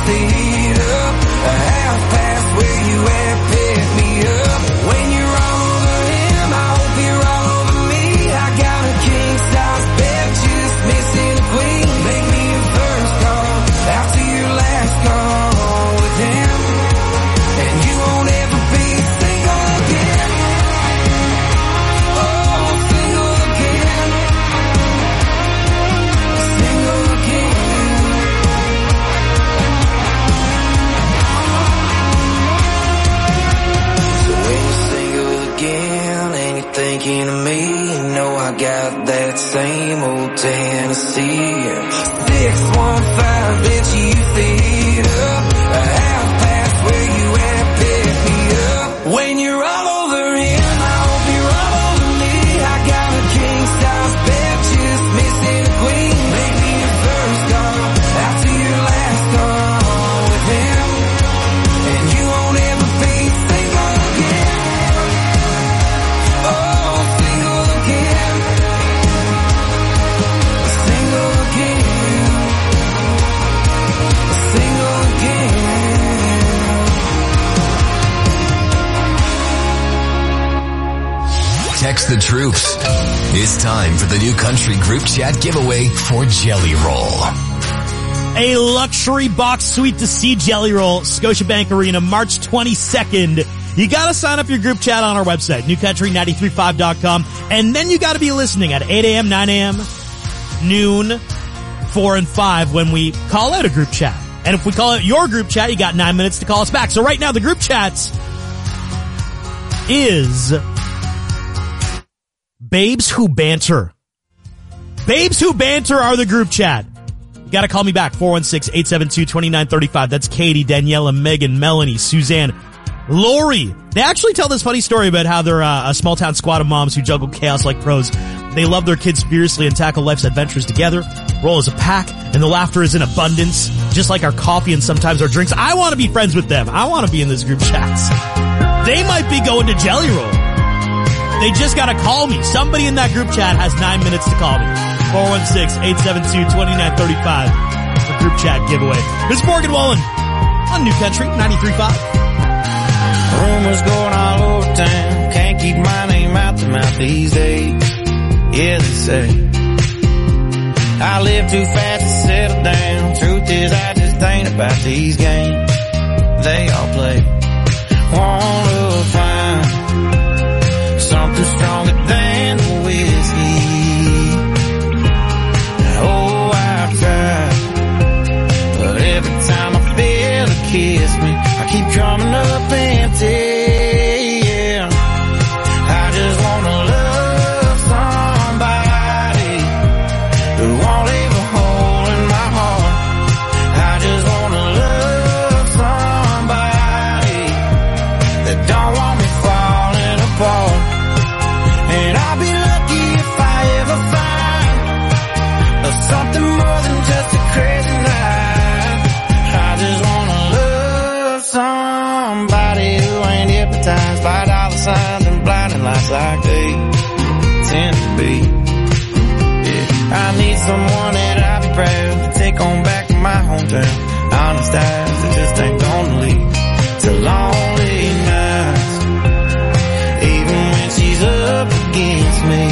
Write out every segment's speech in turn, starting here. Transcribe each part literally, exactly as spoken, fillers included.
the heat up. A half past where you at, pick me up. When you're all over him, I hope you're all over me. I got a king size bed, just missing a queen. Make me your first call after your last call with him, and you won't ever be single again. Oh, single again. Single again. So when you're single again and you're thinking of me, you know I got that same old Tennessee. six one five, bet you used to heat up. A half past where you at, pick me up. When you're all over him, I hope you're all over me. I got a king size bed, just missing a queen. Make me your first call after your last call with him, and you won't ever be single again. Oh, single again. Single again. Single again. Text the troops. It's time for the New Country group chat giveaway for Jelly Roll. A luxury box suite to see Jelly Roll, Scotiabank Arena, March twenty-second. You gotta sign up your group chat on our website, new country nine three five dot com, and then you gotta be listening at eight a.m., nine a.m., noon, four and five when we call out a group chat. And if we call out your group chat, you got nine minutes to call us back. So right now the group chat is Babes Who Banter. Babes Who Banter are the group chat. You gotta call me back, four one six, eight seven two, two nine three five. That's Katie, Daniela, Megan, Melanie, Suzanne, Lori. They actually tell this funny story about how they're uh, a small town squad of moms who juggle chaos like pros. They love their kids fiercely and tackle life's adventures together, roll as a pack, and the laughter is in abundance, just like our coffee and sometimes our drinks. I want to be friends with them. I want to be in this group chats. They might be going to Jelly Roll. They just gotta call me. Somebody in that group chat has nine minutes to call me. four one six, eight seven two, two nine three five for group chat giveaway. This is Morgan Wallen on New Country ninety-three point five. Rumors going all over town. Can't keep my name out the mouth these days. Yeah, they say I live too fast to settle down. Truth is, I just ain't about these games they all play. Wanna find something stronger than the whiskey. Oh, I've tried, but every time I feel a kiss me, I keep coming up empty. Yeah, I just wanna love somebody who won't leave a hole in my heart. I just wanna love somebody that don't want me falling apart. And I'll be lucky if I ever find something more than just a crazy night. I just wanna love somebody who ain't hypnotized by dollar signs and blinding lights like they tend to be. Yeah, I need someone that I'll be proud to take on back to my hometown. Honest eyes that just ain't gonna lead to lonely nights. Even when she's up against me,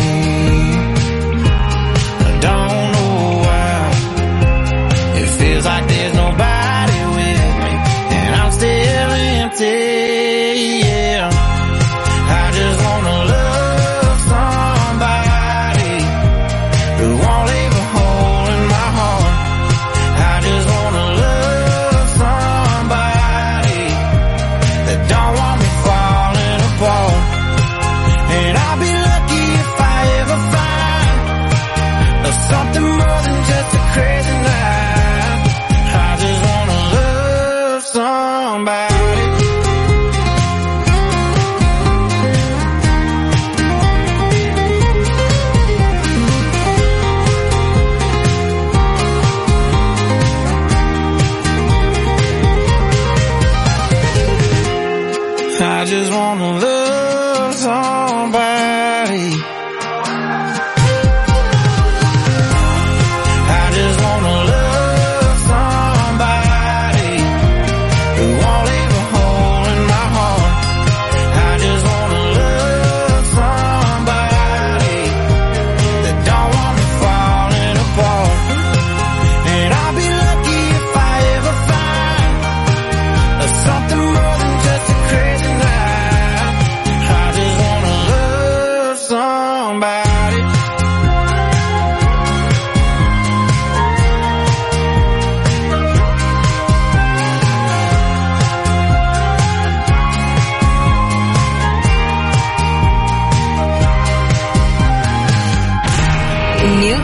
I don't know why. It feels like there's nobody with me, and I'm still empty. Yeah, I just wanna love somebody who won't leave a hole in my heart. I just wanna love somebody that don't want me falling apart. And I'll be lucky if I ever find something more than just a crazy night. I just wanna love somebody. I just wanna love somebody. I just wanna love somebody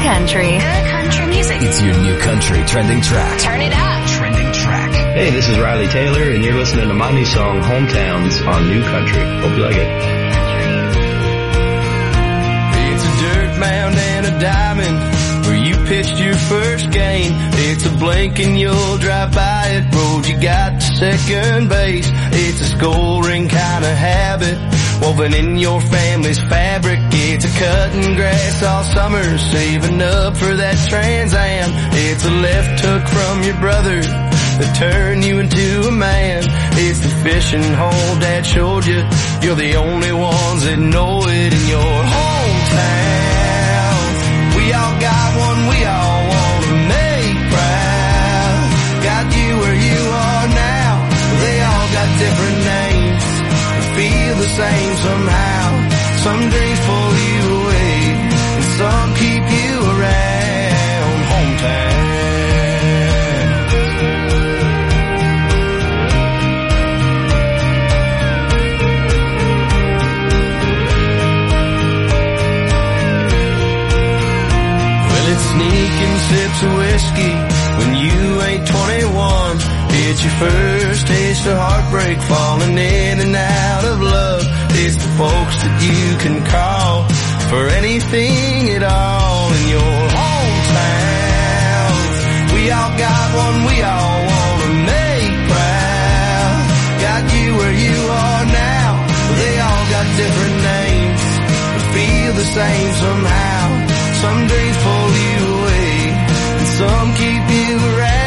country. Good country music. It's your New Country trending track. Turn it up. Trending track. Hey, this is Riley Taylor, and you're listening to my new song, Hometowns, on New Country. Hope you like it. It's a dirt mound and a diamond where you pitched your first game. It's a blink and you'll drive by it. Road you got to second base. It's a scoring kind of habit woven in your family's fabric. It's a cutting grass all summer, saving up for that Trans Am. It's a left hook from your brother that turned you into a man. It's the fishing hole Dad showed you. You're the only ones that know it in your hometown. We all got one we all want to make proud. Got you where you are now. They all got different names, feel the same somehow. Some dreams pull you away, and some keep you around. Hometown. Well, it's sneaking sips of whiskey when you ain't twenty-one. It's your first taste of heartbreak, falling in and out of love. It's the folks that you can call for anything at all in your hometown. We all got one we all want to make proud. Got you where you are now. They all got different names, but feel the same somehow. Some dreams pull you away, and some keep you around.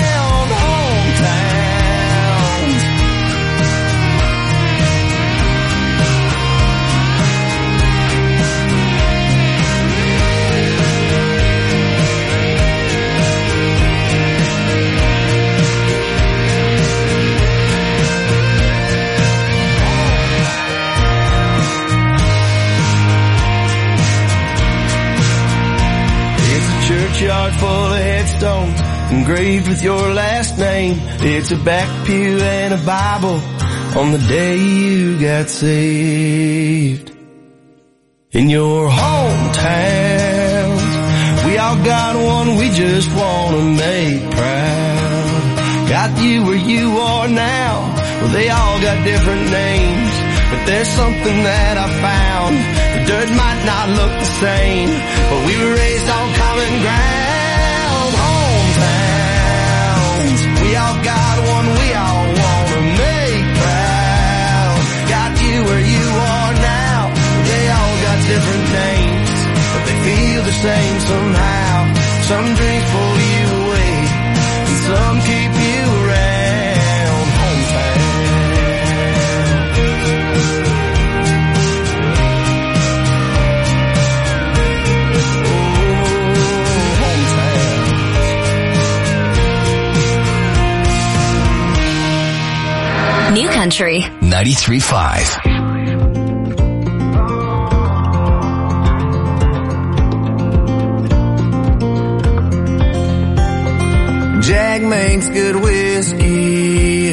Churchyard full of headstones engraved with your last name. It's a back pew and a Bible on the day you got saved. In your hometowns, we all got one we just want to make proud. Got you where you are now. Well, they all got different names, but there's something that I found. The dirt might not look the same, but we were raised on common ground. Hometowns, we all got one we all want to make proud. Got you where you are now. They all got different names, but they feel the same somehow. Some dreams pull you away, and some keep you around. Hometown. New Country ninety-three point five. Jack makes good whiskey.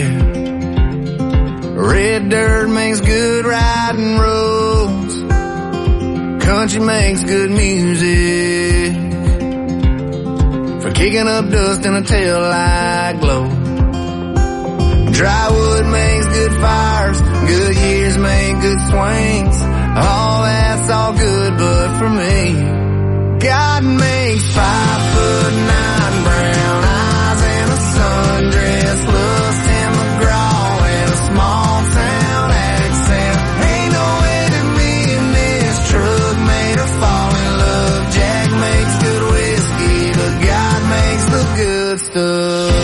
Red dirt makes good riding roads. Country makes good music for kicking up dust in a taillight glow. Dry wood makes good fires, good years make good swings. All that's all good, but for me, God makes five foot nine brown eyes and a sundress, lust and McGraw and a small town accent. Ain't no way that me and this truck made her fall in love. Jack makes good whiskey, but God makes the good stuff.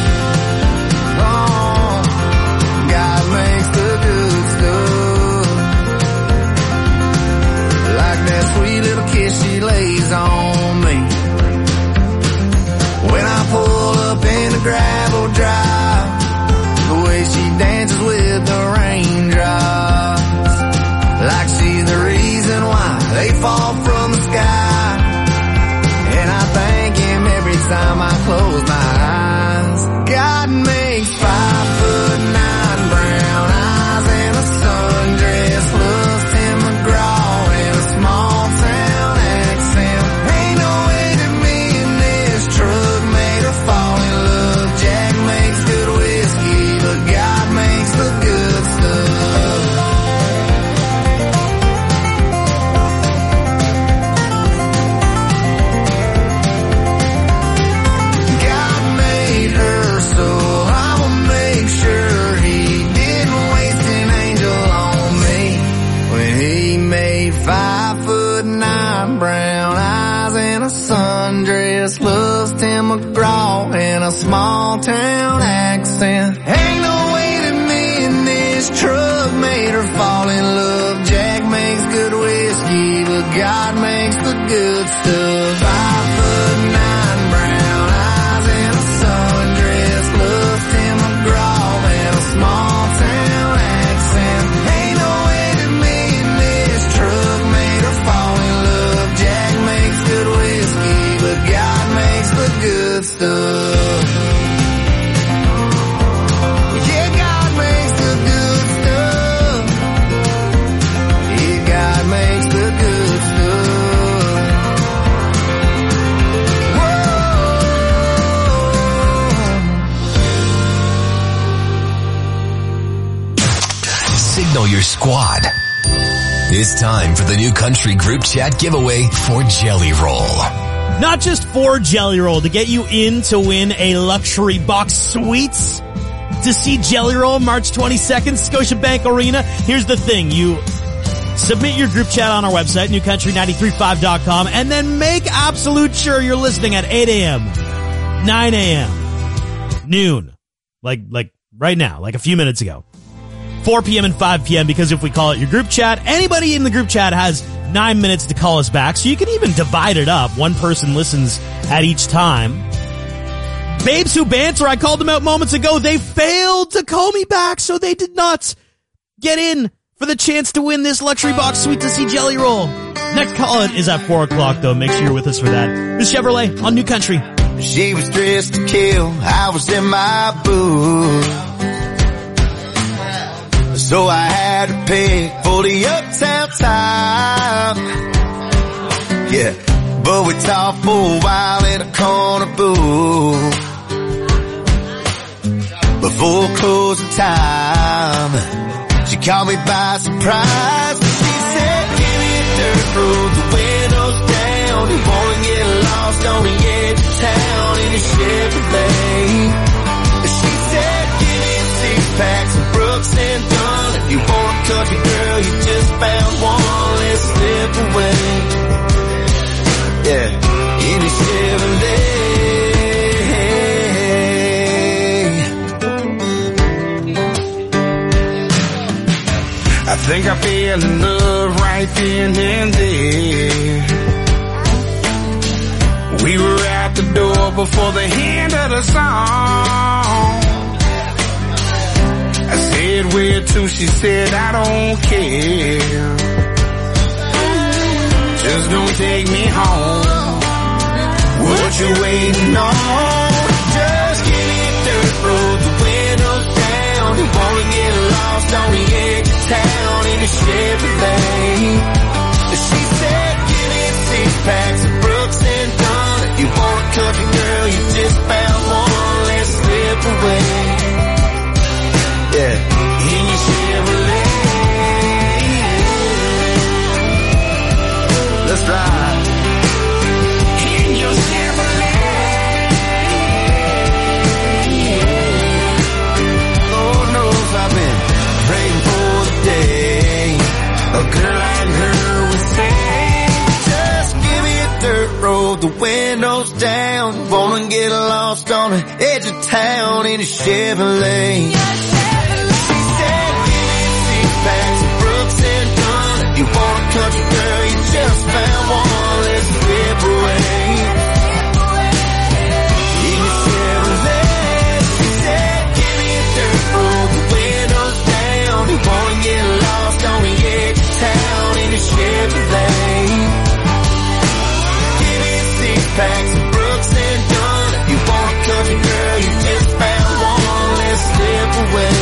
She lays on me when I pull up in the gravel drive. The way she dances with the raindrops, like she's the reason why they fall from the sky. And I thank him every time I close my eyes. God makes five foot nine brown eyes and a sundress, lust and McGraw and a small town accent. Ain't no way a small town accent. Ain't no way that me and this truck made her fall in love. Jack makes good whiskey, but God makes the good stuff. Five foot nine, brown eyes and a sundress, love Tim McGraw and a small town accent. Ain't no way that me and this truck made her fall in love. Jack makes good whiskey, but God makes the good stuff. Yeah, God makes the good stuff. Yeah, God makes the good stuff. Whoa. Signal your squad. It's time for the New Country Group Chat giveaway for Jelly Roll. Not just for Jelly Roll, to get you in to win a luxury box suites to see Jelly Roll March twenty-second, Scotiabank Arena. Here's the thing, you submit your group chat on our website, new country nine three five dot com, and then make absolute sure you're listening at eight a.m., nine a.m., noon, like, like right now, like a few minutes ago, four p.m. and five p.m., because if we call it your group chat, anybody in the group chat has nine minutes to call us back, so you can even divide it up. One person listens at each time. Babes Who Banter, I called them out moments ago. They failed to call me back, so they did not get in for the chance to win this luxury box suite to see Jelly Roll. Next call it is at four o'clock, though. Make sure you're with us for that. This is Chevrolet on New Country. She was dressed to kill, I was in my booth. So I had to pay for the uptown time. Yeah, but we talked for a while in a corner booth. Before closing time, she caught me by surprise. She said, give me a dirt road, the windows down. You wanna get lost on the edge of town in a Chevrolet. She said, give me six packs of Brooks and Dunn. If you want a country girl, you just found one. Let's slip away. Yeah, in a Chevrolet. I think I fell in love right then and there. We were out the door before the end of the song. I said where to, she said I don't care. Just don't take me home. What you waiting on? Just give me a dirt road, the windows down. You wanna get lost on the edge of town in a Chevrolet. She said give me six packs of Brooks and Dunn. If you want a country girl, you just found one. Let's slip away. Yeah, in your Chevrolet. Let's ride. In your Chevrolet. Lord knows I've been praying for the day a girl like her would say, just give me a dirt road, the windows down. Wanna get lost on the edge of town in a Chevrolet. Bags of Brooks and Dunn. If you want a country girl, you just found one. Let's slip away. In your Chevrolet, she said, give me a dirt road, the windows down. You wanna get lost on the edge of town in a Chevrolet. Give me six packs of Brooks and Dunn. If you want a country girl, you just found one. Let's slip away.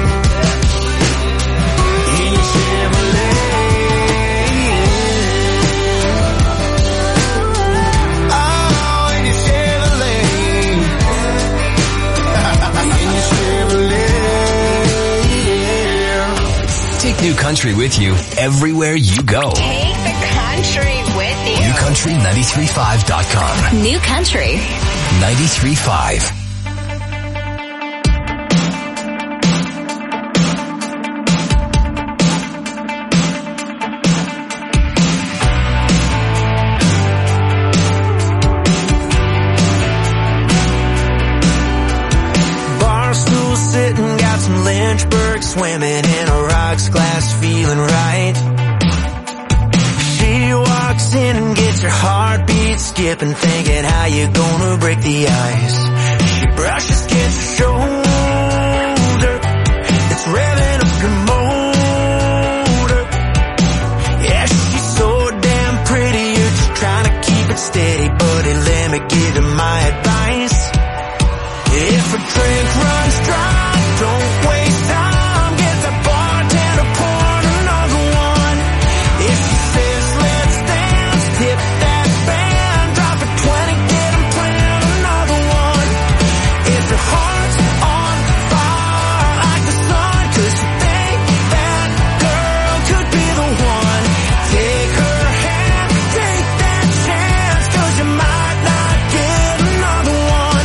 Take New Country with you everywhere you go. Take the country with you. new country nine three five dot com. New Country nine three five. swimming in a rocks glass, feeling right. She walks in and gets your heartbeat skipping, thinking how you gonna break the ice. She brushes against your shoulder, it's revving up your motor. Yeah, she's so damn pretty, you're just trying to keep it steady. Buddy, let me give you my advice. If a drink runs dry, don't waste time, get the bartender pouring another one. If she says let's dance, tip that band, drop a twenty, get him playing another one. If your heart's on fire like the sun, cause you think that girl could be the one, take her hand, take that chance, cause you might not get another one.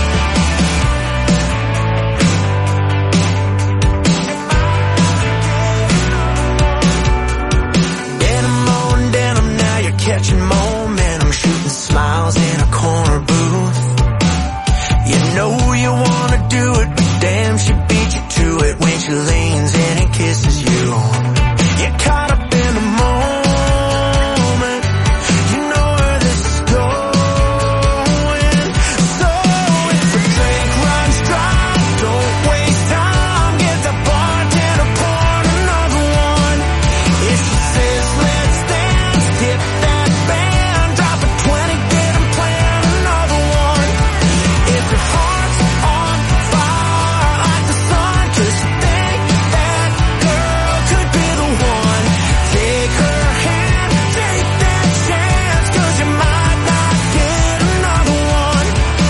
Denim on denim, now you're catching momentum, shooting smiles in a corner booth. You know you wanna do it, but damn, she beat you to it when she leans in and kisses you. You're caught up in the moment, you know where this is going. So if the drink runs dry, don't waste time, get the bartender pouring another one. If she says let's dance, tip that band, drop a twenty, get him playing another one. If your heart's on fire like the sun, cause you think that girl could be the one, take her hand, take that chance, cause you might not get another one.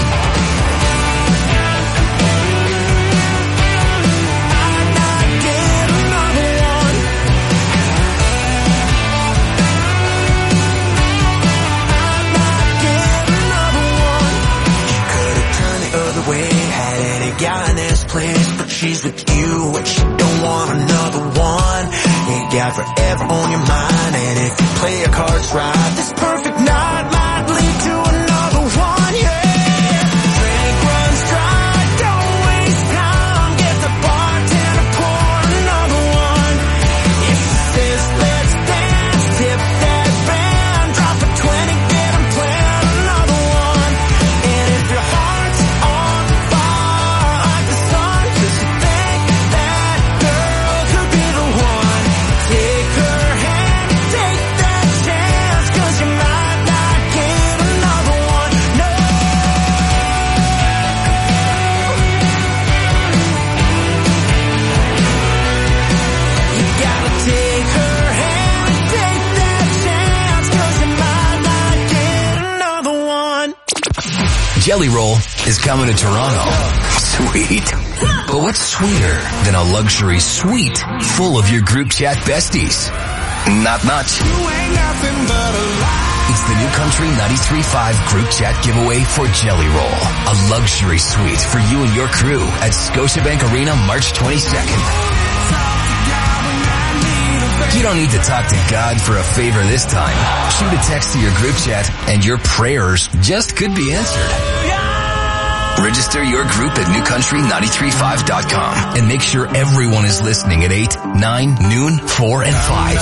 Might not get another one. Might not get another one. She could've turned the other way, had any guy in this place, but she's with you and she don't want another one. You got forever on your mind, and if you play your cards right, this perfect night might lead to another one, yeah. Drink runs dry, don't waste time, get the bartender pouring another one. If she says let's dance, tip that band, drop a twenty, get him playing another one. And if your heart's on fire like the sun, cause you think that girl could be the one, take her hand, take that chance, cause you might not get another one. No. You gotta take her hand, take that chance, cause you might not get another one. Jelly Roll is coming to Toronto. Sweet. But what's sweeter than a luxury suite full of your group chat besties? Not much. It's the New Country ninety-three point five group chat giveaway for Jelly Roll. A luxury suite for you and your crew at Scotiabank Arena March twenty-second. You don't need to talk to God for a favor this time. Shoot a text to your group chat and your prayers just could be answered. Register your group at new country nine three five dot com and make sure everyone is listening at eight, nine, noon, four, and five.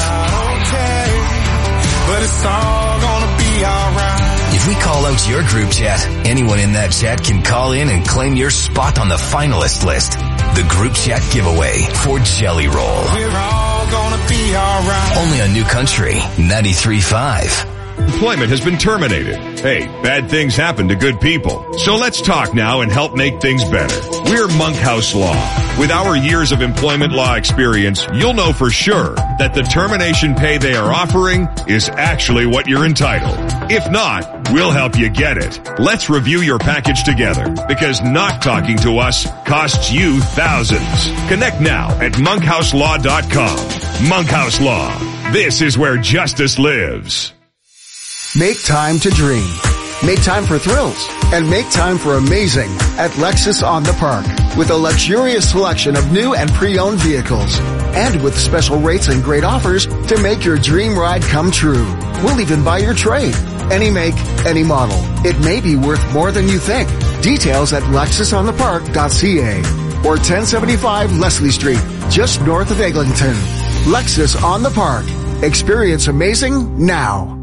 But it's all gonna be alright. If we call out your group chat, anyone in that chat can call in and claim your spot on the finalist list. The group chat giveaway for Jelly Roll. We're all gonna be alright. Only on New Country ninety-three point five. Employment has been terminated. Hey, bad things happen to good people. So let's talk now and help make things better. We're Monkhouse Law. With our years of employment law experience, you'll know for sure that the termination pay they are offering is actually what you're entitled. If not, we'll help you get it. Let's review your package together, because not talking to us costs you thousands. Connect now at monkhouse law dot com. Monkhouse Law. This is where justice lives. Make time to dream. Make time for thrills. And make time for amazing at Lexus on the Park. With a luxurious selection of new and pre-owned vehicles. And with special rates and great offers to make your dream ride come true. We'll even buy your trade. Any make, any model. It may be worth more than you think. Details at lexus on the park dot c a. or ten seventy-five Leslie Street, just north of Eglinton. Lexus on the Park. Experience amazing now.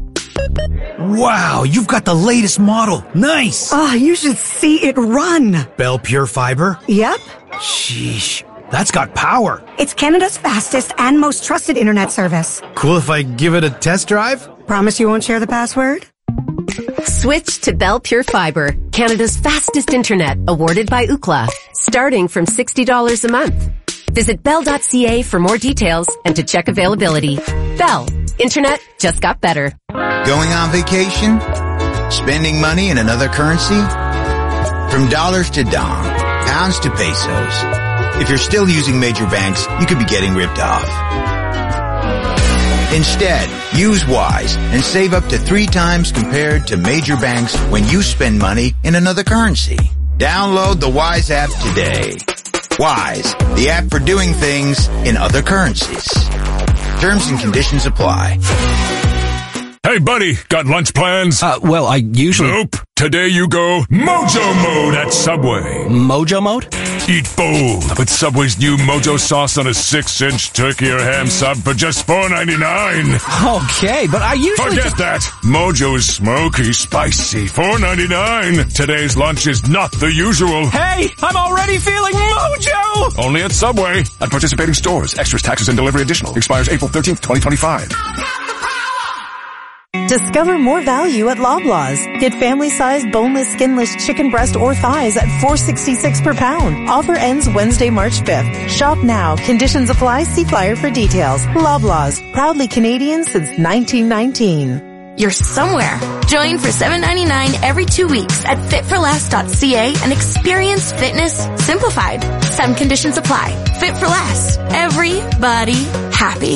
Wow, you've got the latest model. Nice. Oh, you should see it run. Bell Pure Fiber? Yep. Sheesh, that's got power. It's Canada's fastest and most trusted internet service. Cool if I give it a test drive? Promise you won't share the password? Switch to Bell Pure Fiber, Canada's fastest internet, awarded by Ookla, starting from sixty dollars a month. Visit bell dot c a for more details and to check availability. Bell, internet just got better. Going on vacation? Spending money in another currency? From dollars to dong, pounds to pesos. If you're still using major banks, you could be getting ripped off. Instead, use Wise and save up to three times compared to major banks when you spend money in another currency. Download the Wise app today. Wise, the app for doing things in other currencies. Terms and conditions apply. Hey, buddy, got lunch plans? Uh, well, I usually... Nope. Today you go Mojo Mode at Subway. Mojo Mode? Eat bold with Subway's new Mojo sauce on a six-inch turkey or ham sub for just four ninety-nine. Okay, but I usually... Forget just... that. Mojo's smoky, spicy, four ninety-nine. Today's lunch is not the usual. Hey, I'm already feeling Mojo! Only at Subway. At participating stores. Extras, taxes, and delivery additional. Expires April thirteenth, twenty twenty-five. Discover more value at Loblaws. Get family-sized boneless, skinless chicken breast or thighs at four sixty-six per pound. Offer ends Wednesday, March fifth. Shop now. Conditions apply. See flyer for details. Loblaws. Proudly Canadian since nineteen nineteen. You're somewhere. Join for seven ninety-nine every two weeks at fit for less dot c a and experience fitness simplified. Some conditions apply. Fit for Less. Everybody happy.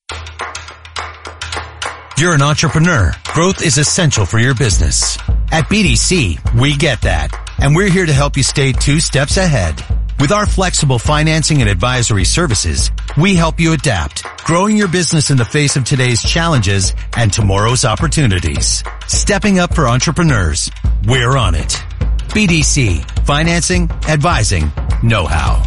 You're an entrepreneur. Growth is essential for your business. At B D C, we get that. And we're here to help you stay two steps ahead. With our flexible financing and advisory services, we help you adapt, growing your business in the face of today's challenges and tomorrow's opportunities. Stepping up for entrepreneurs. We're on it. B D C. Financing, advising, know-how.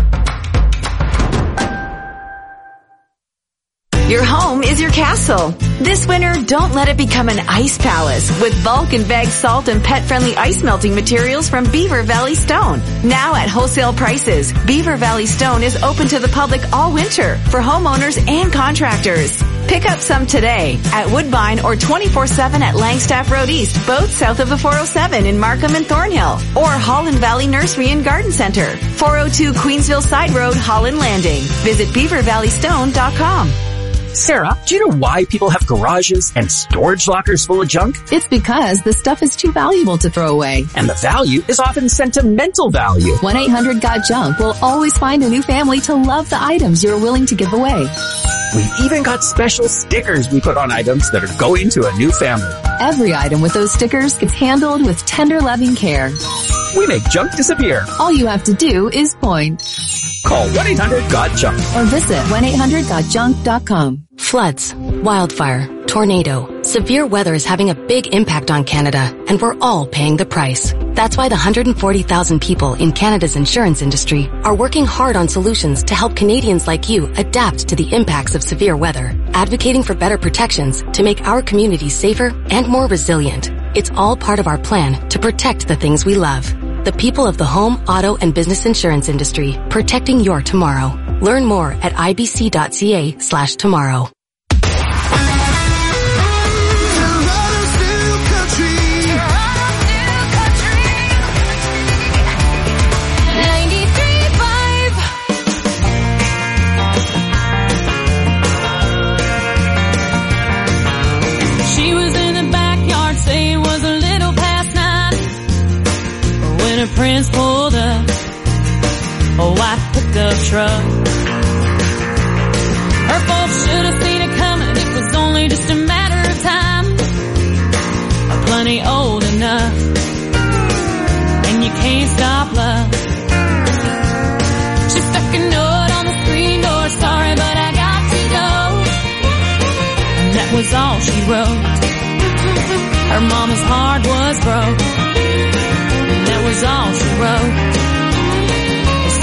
Your home is your castle. This winter, don't let it become an ice palace with bulk and bag salt and pet-friendly ice melting materials from Beaver Valley Stone. Now at wholesale prices, Beaver Valley Stone is open to the public all winter for homeowners and contractors. Pick up some today at Woodbine or twenty-four seven at Langstaff Road East, both south of the four oh seven in Markham and Thornhill, or Holland Valley Nursery and Garden Center, four oh two Queensville Side Road, Holland Landing. Visit beaver valley stone dot com. Sarah, do you know why people have garages and storage lockers full of junk? It's because the stuff is too valuable to throw away. And the value is often sentimental value. one eight hundred got junk will always find a new family to love the items you're willing to give away. We've even got special stickers we put on items that are going to a new family. Every item with those stickers gets handled with tender, loving care. We make junk disappear. All you have to do is point. Call one eight hundred got junk. Or visit one eight hundred got junk dot com. Floods, wildfire, tornado. Severe weather is having a big impact on Canada, and we're all paying the price. That's why the one hundred forty thousand people in Canada's insurance industry are working hard on solutions to help Canadians like you adapt to the impacts of severe weather, advocating for better protections to make our communities safer and more resilient. It's all part of our plan to protect the things we love. The people of the home, auto, and business insurance industry, protecting your tomorrow. Learn more at I B C dot C A slash tomorrow. Prince pulled up a white pickup truck. Her folks should have seen it coming. It was only just a matter of time. I'm plenty old enough, and you can't stop love. She stuck a note on the screen door. Sorry, but I got to go. And that was all she wrote. Her mama's heart was broke. That was all she wrote.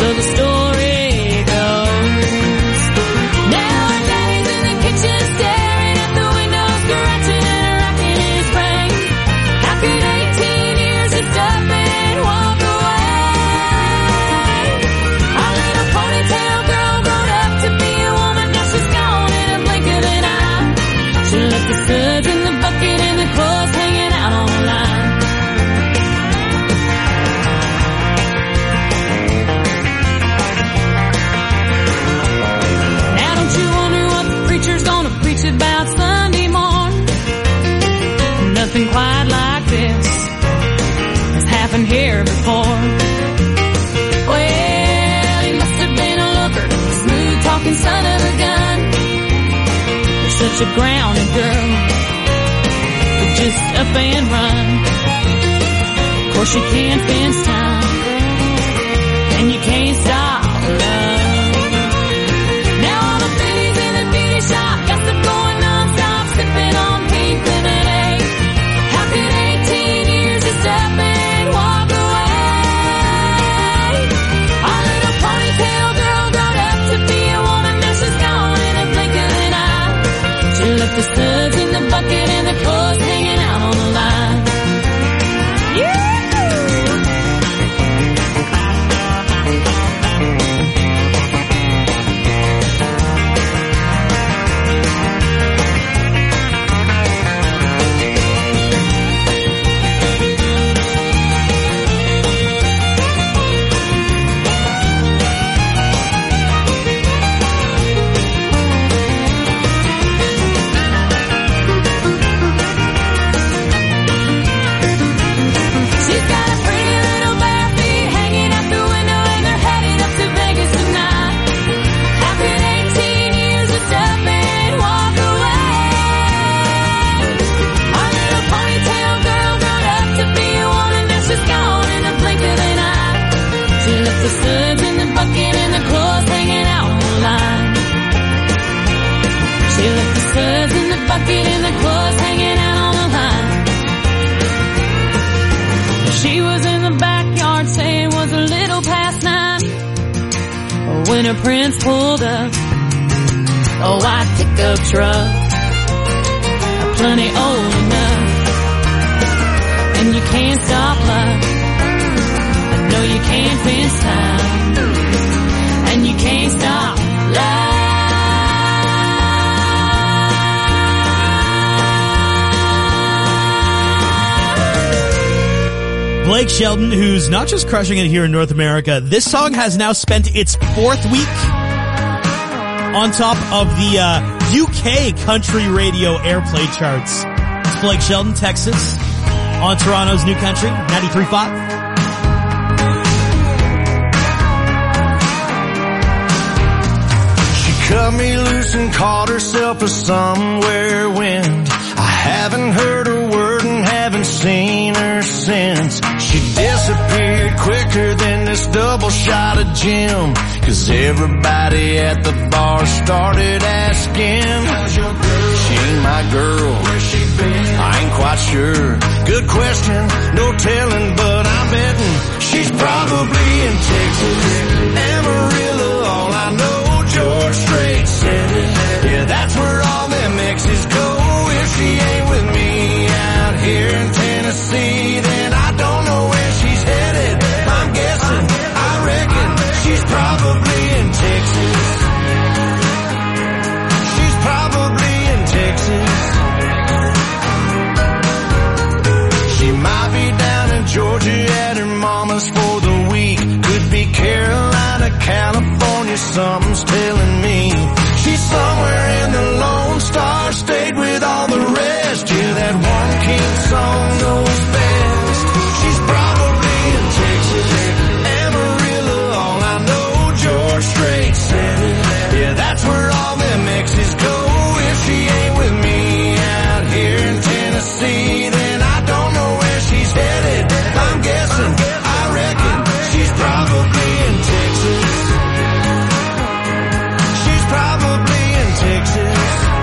a grounded girl who just up and run. Of course you can't fence time, and you can't stop love. Now all the biddies in the beauty shop got stuff going non-stop, sipping on pink lemonade. How could eighteen years just up and walk away? Our little ponytail girl grown up to be a woman, now she's gone in a blink of an eye. She left the studs in the bucket and the clothes hanging out on the line. Yeah! The studs in the bucket and the clothes hanging out on the line. She left the studs in the bucket and the clothes hanging out on the line. She was in the backyard saying it was a little past nine when her prince pulled up. A white pickup truck, plenty old enough, and you can't stop love. No, you can't fence time, and you can't stop love. Blake Shelton, who's not just crushing it here in North America, this song has now spent its fourth week on top of the uh, U K country radio airplay charts. It's Blake Shelton, Texas, on Toronto's New Country, ninety-three point five. Cut me loose and caught herself a somewhere wind. I haven't heard a word and haven't seen her since. She disappeared quicker than this double shot of gin. Cause everybody at the bar started asking, how's your girl? She ain't my girl. Where's she been? I ain't quite sure. Good question, no telling, but I'm betting she's probably in Texas. Amarillo, all I know, George Strait said it. Yeah, that's where all them exes go. If she ain't with me out here in Tennessee, then I don't know where she's headed. I'm guessing, I reckon she's probably in Texas. She's probably in Texas. She might be down in Georgia at her mama's for the week. Could be Carolina, California, something's telling me. She's somewhere in the Lone Star State with all the rest. Yeah, that one king song knows best. She's probably in Texas. Amarillo, all I know, George Strait said it. Yeah, that's where all them exes go. If she ain't with me out here in Tennessee, then I don't know where she's headed. I'm guessing, I reckon she's probably in Texas. She's probably in Texas.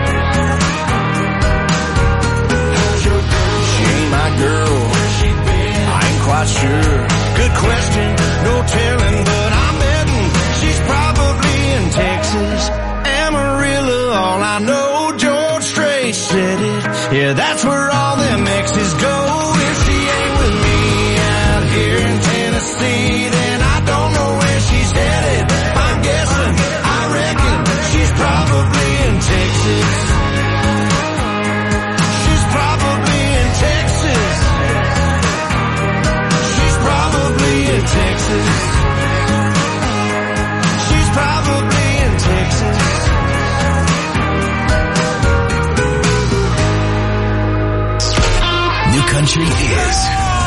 She ain't my girl. I ain't quite sure. Good question, no telling, but I'm betting she's probably in Texas. Amarillo, all I know, George Strait said it. Yeah, that's where all them exes go. If she ain't with me out here in Tennessee, then I don't know where she's headed. I'm guessing, I reckon she's probably in Texas. She's probably in Texas. She's probably in Texas. She's probably in Texas. New Country is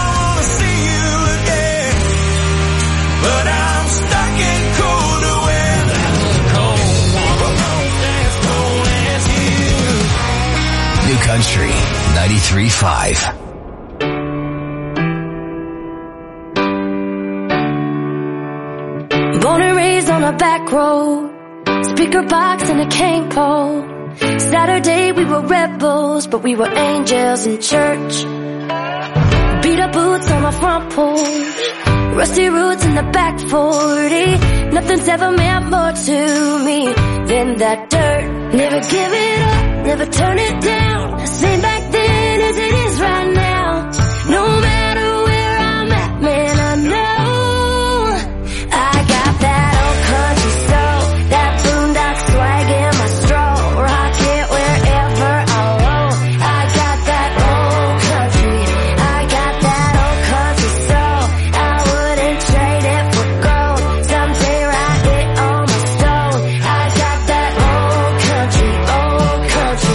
But I'm stuck in colder weather. Cold, as cold as you. Country ninety-three point five. Born and raised on a back road, speaker box and a cane pole. Saturday we were rebels, but we were angels in church. Beat up boots on my front porch, rusty roots in the back forty. Nothing's ever meant more to me than that dirt. Never give it up, never turn it down. Same back then as it is right now. No matter where I'm at, man, I know I got that old country soul, that boondock swag in my stroll. Rock it wherever I roll. I got that old country, I got that old country soul. I wouldn't trade it for gold. Someday write it on my stone. I got that old country, old country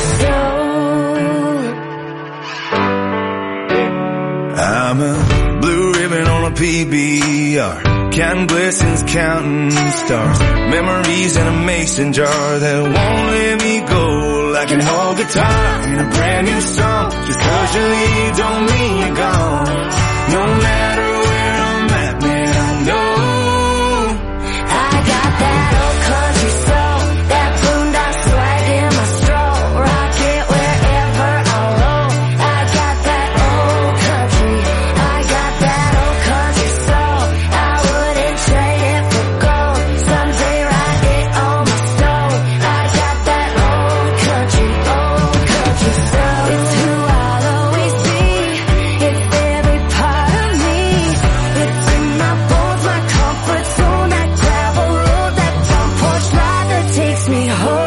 soul. I'm a blue ribbon on a P B R, counting blessings, counting stars, memories in a mason jar that won't let me go. Like an old guitar in a brand new song. Just cause you leave don't mean you're gone. No matter where I'm at, man, I know I got that old country soul, that boondock swag in my stroll. Rock it wherever I roll. I got that old country, I got that old country soul. I wouldn't trade it for gold. Someday write it on my stone. I got that old country, old country soul. It's who I'll always be, it's every part of me. It's in my bones, my comfort zone, that gravel road, that front porch ride that takes me home.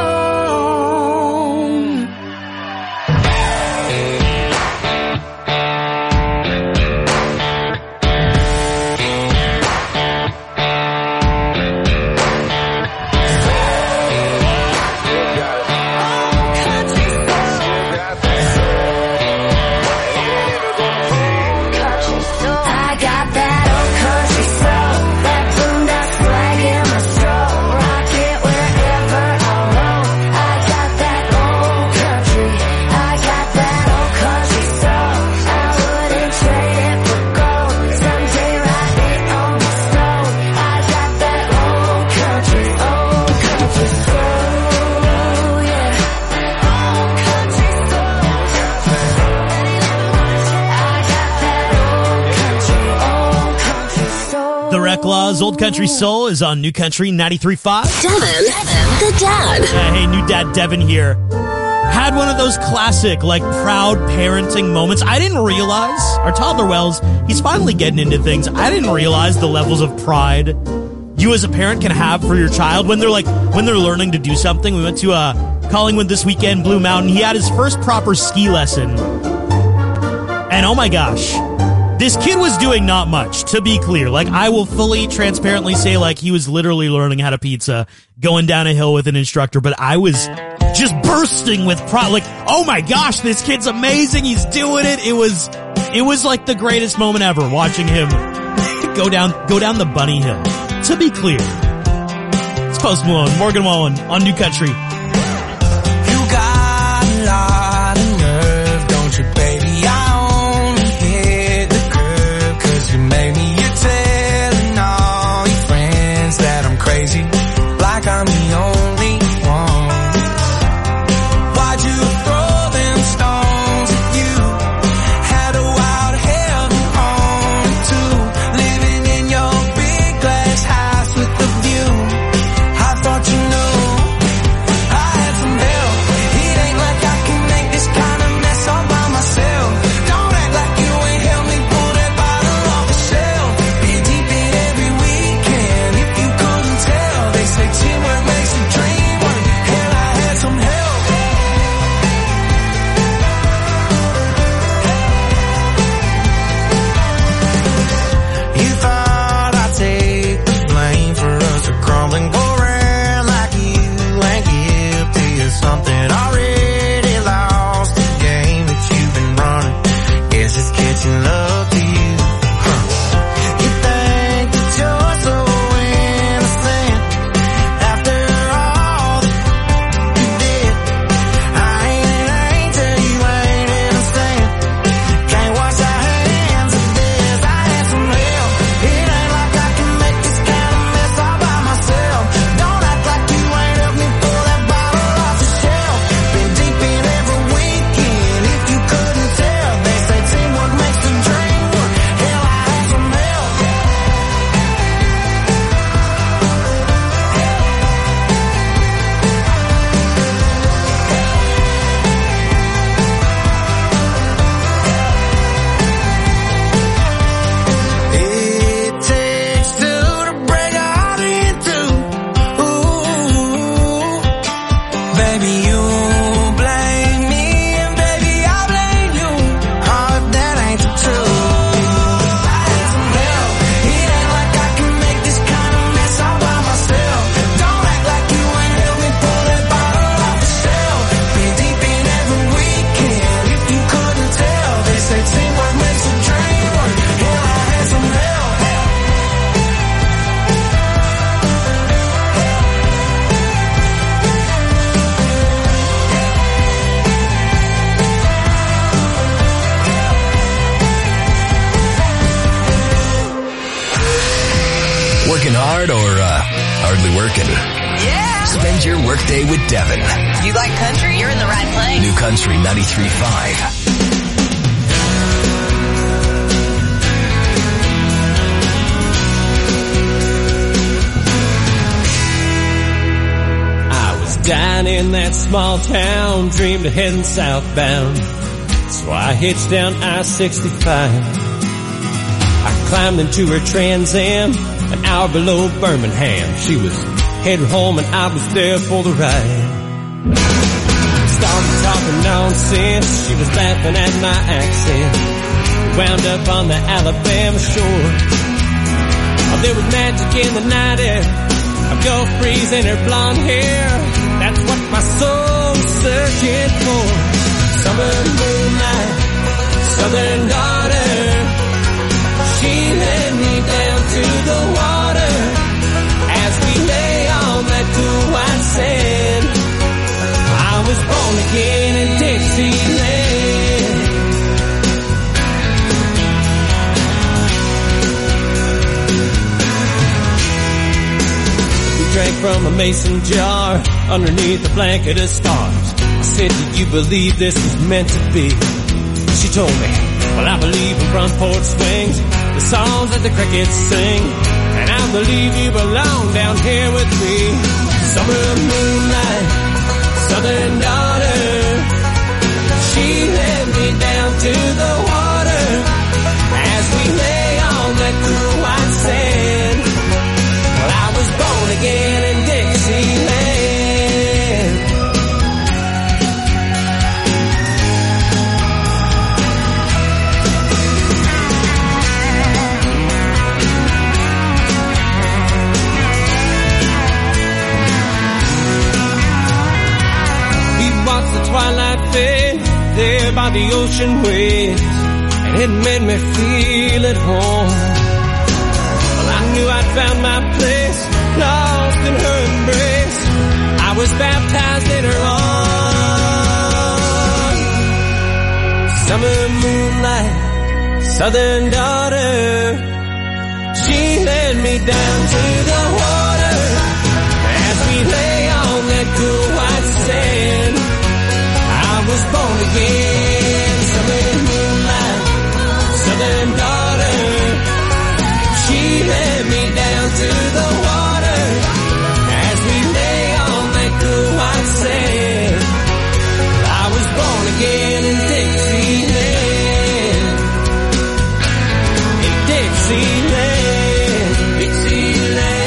I got that old country soul, that boondock swag in my stroll. Rock it wherever I roll. I got that old country, I got that old country soul. I wouldn't trade it for gold. Someday write it on my stone. I got that old country, old country soul, yeah. Old country soul. I got that old country, old country soul. The Reclaws, Old Country Soul is on New Country ninety-three point five. Devin, the dad. Uh, hey, new dad Devin here. Had one of those classic, like, proud parenting moments. I didn't realize, our toddler Wells, he's finally getting into things. I didn't realize the levels of pride you as a parent can have for your child when they're like, when they're learning to do something. We went to uh, Collingwood this weekend, Blue Mountain. He had his first proper ski lesson. And oh my gosh, this kid was doing not much, to be clear. Like, I will fully transparently say, like, he was literally learning how to pizza, going down a hill with an instructor, but I was just bursting with pride. Like, oh my gosh, this kid's amazing. He's doing it. It was, it was like the greatest moment ever watching him go down, go down the bunny hill. To be clear, it's Post Malone, Morgan Wallen on New Country. you got a lot of nerve, don't you, baby? I only hit the curb 'cause you made me. You're telling all your friends that I'm crazy, like I'm the only one. Why'd you throw them stones at you? Had a wild head on too, living in your big glass house with the view. I thought you knew Working hard or uh, hardly working? Yeah. Spend your workday with Devin. You like country? You're in the right place. New Country ninety-three point five. Down in that small town, dreamed of heading southbound. So I hitched down I sixty-five. I climbed into her Trans Am, an hour below Birmingham. She was heading home and I was there for the ride. Started talking nonsense, she was laughing at my accent. Wound up on the Alabama shore. Oh, there was magic in the night air, a Gulf breeze in her blonde hair. That's what my soul's searching for. Summer moonlight, southern daughter. She led me down to the water as we lay on that cool white sand. I was born again in Dixieland. We drank from a mason jar underneath a blanket of stars. I said, do you believe this was meant to be? She told me, well, I believe in front porch swings, the songs that the crickets sing, and I believe you belong down here with me. Summer moonlight, southern daughter. She led me down to the water as we lay on that cool white sand. Well, I was born again in Dixieland. Twilight fade there by the ocean waves, and it made me feel at home. Well, I knew I'd found my place, lost in her embrace. I was baptized in her arms. Summer moonlight, southern daughter. She led me down to the water as we lay on that cool white sand. I was born again, summer moonlight, southern daughter. She led me down to the water as we lay on that cool white sand. I was born again in Dixieland, in Dixieland, Dixieland.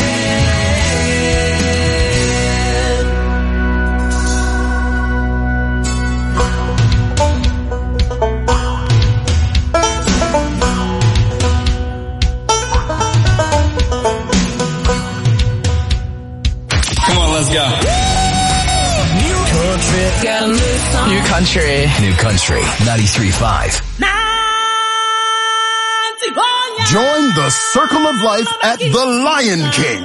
Let's go. New country. Got a new song. New country. New country. ninety-three point five. Join the circle of life at the Lion King.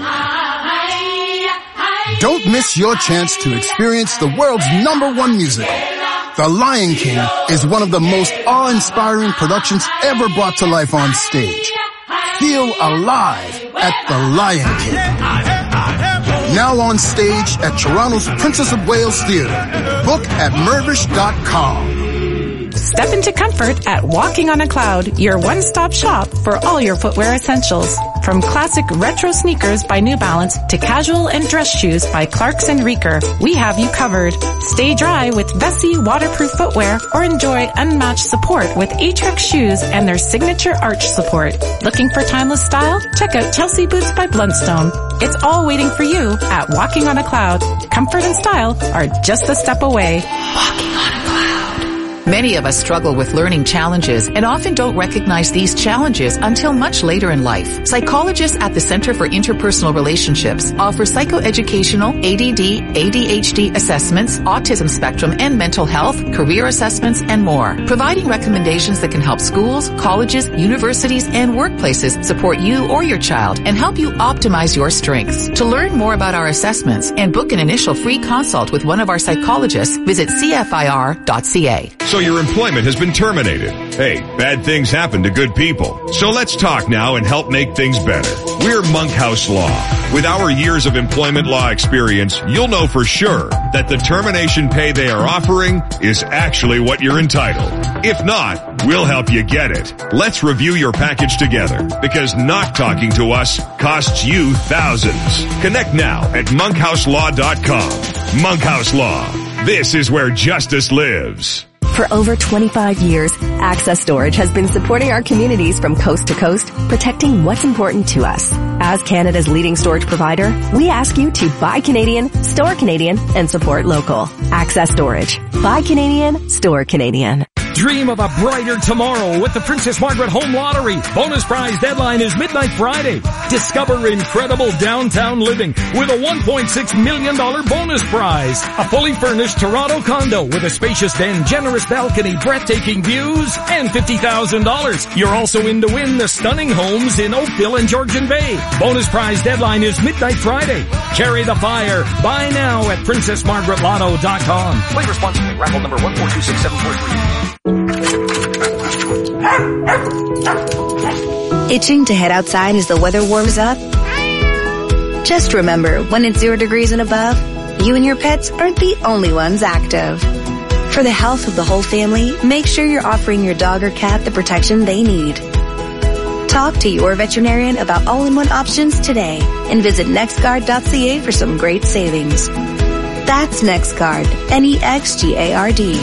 Don't miss your chance to experience the world's number one musical. The Lion King is one of the most awe-inspiring productions ever brought to life on stage. Feel alive at the Lion King. Now on stage at Toronto's Princess of Wales Theatre. Book at mervish dot com. Step into comfort at Walking on a Cloud, your one-stop shop for all your footwear essentials. From classic retro sneakers by New Balance to casual and dress shoes by Clarks and Reeker, we have you covered. Stay dry with Vessi waterproof footwear or enjoy unmatched support with Atrix shoes and their signature arch support. Looking for timeless style? Check out Chelsea Boots by Blundstone. It's all waiting for you at Walking on a Cloud. Comfort and style are just a step away. Walking on a Cloud. Many of us struggle with learning challenges and often don't recognize these challenges until much later in life. Psychologists at the Center for Interpersonal Relationships offer psychoeducational A D D, A D H D assessments, autism spectrum and mental health, career assessments, and more, providing recommendations that can help schools, colleges, universities, and workplaces support you or your child and help you optimize your strengths. To learn more about our assessments and book an initial free consult with one of our psychologists, visit C F I R dot C A. So your employment has been terminated. Hey, bad things happen to good people. So let's talk now and help make things better. We're Monkhouse Law. With our years of employment law experience, you'll know for sure that the termination pay they are offering is actually what you're entitled. If not, we'll help you get it. Let's review your package together, because not talking to us costs you thousands. Connect now at monkhouse law dot com. Monkhouse Law. This is where justice lives. For over twenty-five years, Access Storage has been supporting our communities from coast to coast, protecting what's important to us. As Canada's leading storage provider, we ask you to buy Canadian, store Canadian, and support local. Access Storage. Buy Canadian, store Canadian. Dream of a brighter tomorrow with the Princess Margaret Home Lottery. Bonus prize deadline is midnight Friday. Discover incredible downtown living with a one point six million dollars bonus prize. A fully furnished Toronto condo with a spacious den, generous balcony, breathtaking views, and fifty thousand dollars. You're also in to win the stunning homes in Oakville and Georgian Bay. Bonus prize deadline is midnight Friday. Carry the fire. Buy now at princess margaret lotto dot com. Play responsibly. Raffle number one four two six seven four three. Itching to head outside as the weather warms up? Just remember, when it's zero degrees and above, you and your pets aren't the only ones active. For the health of the whole family, make sure you're offering your dog or cat the protection they need. Talk to your veterinarian about all-in-one options today and visit nextguard dot c a for some great savings. That's NextGuard, N E X G A R D.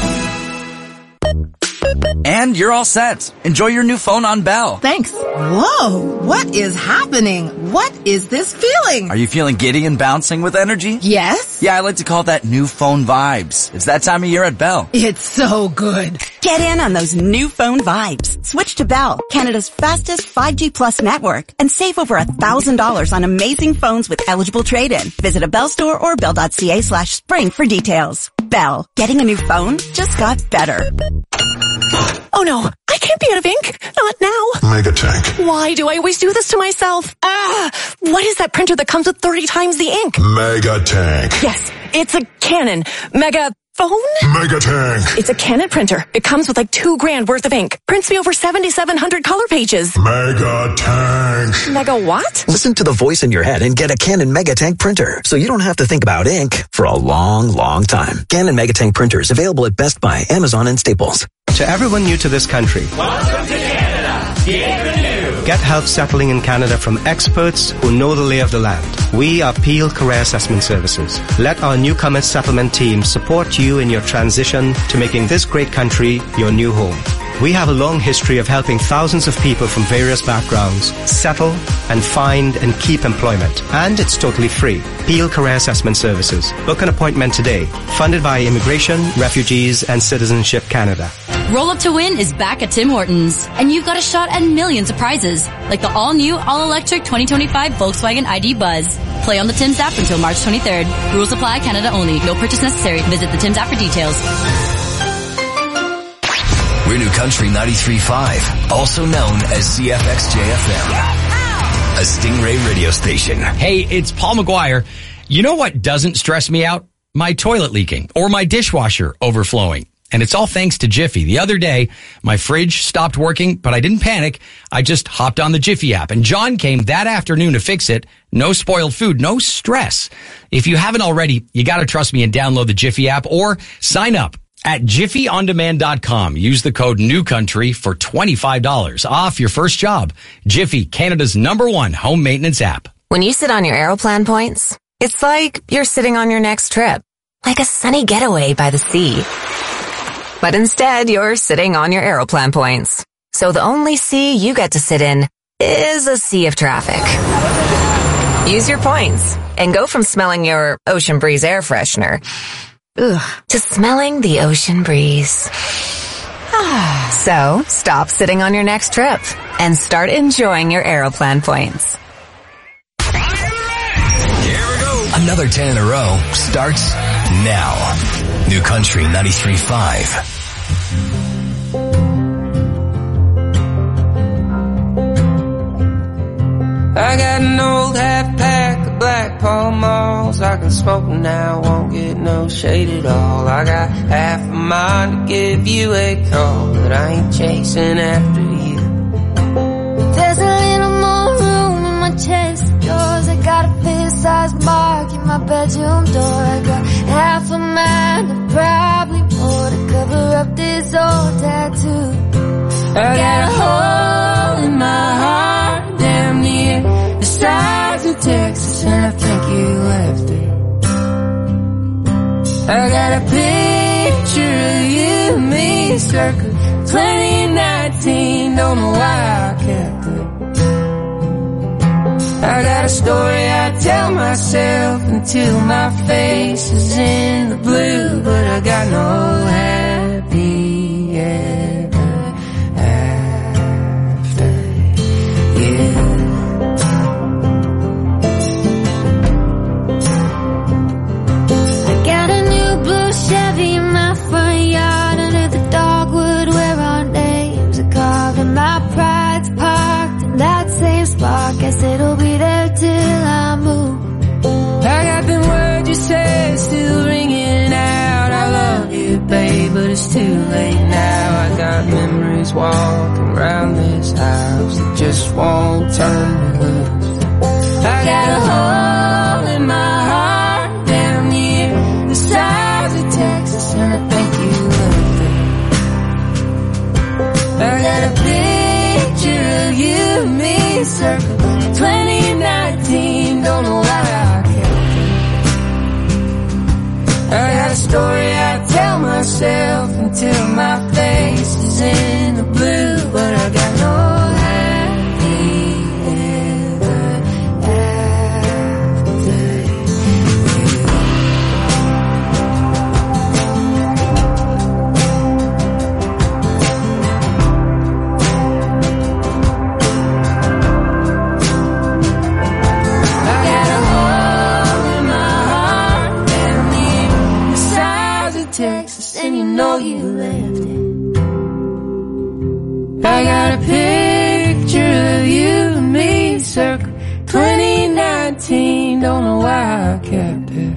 And you're all set. Enjoy your new phone on Bell. Thanks. Whoa, what is happening? What is this feeling? Are you feeling giddy and bouncing with energy? Yes. Yeah, I like to call that new phone vibes. It's that time of year at Bell. It's so good. Get in on those new phone vibes. Switch to Bell, Canada's fastest five G plus network, and save over a thousand dollars on amazing phones with eligible trade-in. Visit a Bell store or bell dot c a slash spring for details. Bell, getting a new phone just got better. Oh no, I can't be out of ink. Not now. Megatank. Why do I always do this to myself? Ah, what is that printer that comes with thirty times the ink? Megatank. Yes, it's a Canon Mega phone? Megatank. It's a Canon printer. It comes with like two grand worth of ink. Prints me over seventy-seven hundred color pages. Megatank. Mega what? Listen to the voice in your head and get a Canon Megatank printer, so you don't have to think about ink for a long, long time. Canon Megatank printers available at Best Buy, Amazon, and Staples. To everyone new to this country, welcome to Canada. Bienvenue. Get help settling in Canada from experts who know the lay of the land. We are Peel Career Assessment Services. Let our newcomer settlement team support you in your transition to making this great country your new home. We have a long history of helping thousands of people from various backgrounds settle and find and keep employment. And it's totally free. Peel Career Assessment Services. Book an appointment today. Funded by Immigration, Refugees, and Citizenship Canada. Roll Up to Win is back at Tim Hortons, and you've got a shot at millions of prizes, like the all-new, all-electric twenty twenty-five Volkswagen I D Buzz. Play on the Tim's app until March twenty-third. Rules apply, Canada only. No purchase necessary. Visit the Tim's app for details. We're New Country ninety-three point five, also known as C F X J F M, a Stingray radio station. Hey, it's Paul McGuire. You know what doesn't stress me out? My toilet leaking or my dishwasher overflowing. And it's all thanks to Jiffy. The other day, my fridge stopped working, but I didn't panic. I just hopped on the Jiffy app, and John came that afternoon to fix it. No spoiled food, no stress. If you haven't already, you gotta trust me and download the Jiffy app or sign up at jiffy on demand dot com. Use the code NEWCOUNTRY for twenty-five dollars off your first job. Jiffy, Canada's number one home maintenance app. When you sit on your Aeroplan points, it's like you're sitting on your next trip, like a sunny getaway by the sea. But instead, you're sitting on your Aeroplan points. So the only sea you get to sit in is a sea of traffic. Use your points and go from smelling your Ocean Breeze air freshener ugh, to smelling the ocean breeze. So stop sitting on your next trip and start enjoying your Aeroplan points. Another ten in a row starts now. New Country ninety-three point five. I got an old half pack of black Pall Malls, I can smoke now, won't get no shade at all. I got half a mind to give you a call, but I ain't chasing after you. There's a little more room in my chest of drawers. I got a fist-sized mark in my bedroom door. I got half a mind and probably more to cover up this old tattoo. I got a hole in my heart, damn near the size of Texas, and I think you left it. I got a picture of you and me, circa twenty nineteen, don't know why I kept it. I got a story I tell myself until my face is in the blue, but I got no happy ever after you. I got a new blue Chevy in my front yard under the dogwood where our names are carved, and my pride's parked in that same spot. Guess it'll be there till I move. I got them words you said still ringing out. I love you, babe, but it's too late now. I got memories walking around this house that just won't turn loose. I got a hole in my heart down near the size of Texas, and I think you left it. I got a picture of you and me, circa twenty nineteen, don't know why I kept it. I got a story I tell myself until my face is in the blue, but I got no happy ever after Texas, and you know you left it. I got a picture of you and me, circa twenty nineteen, don't know why I kept it.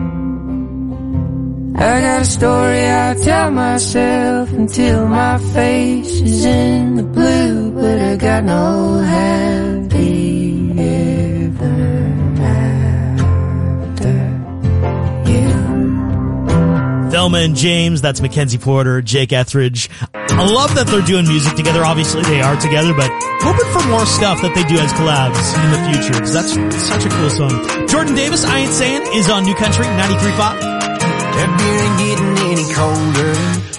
I got a story I tell myself until my face is in the blue, but I got no happy ever after you. Thelma and James, that's Mackenzie Porter, Jake Etheridge. I love that they're doing music together. Obviously they are together, but hoping for more stuff that they do as collabs in the future, because that's such a cool song. Jordan Davis, I Ain't Saying, is on New Country ninety-three point five. That beer ain't getting any colder,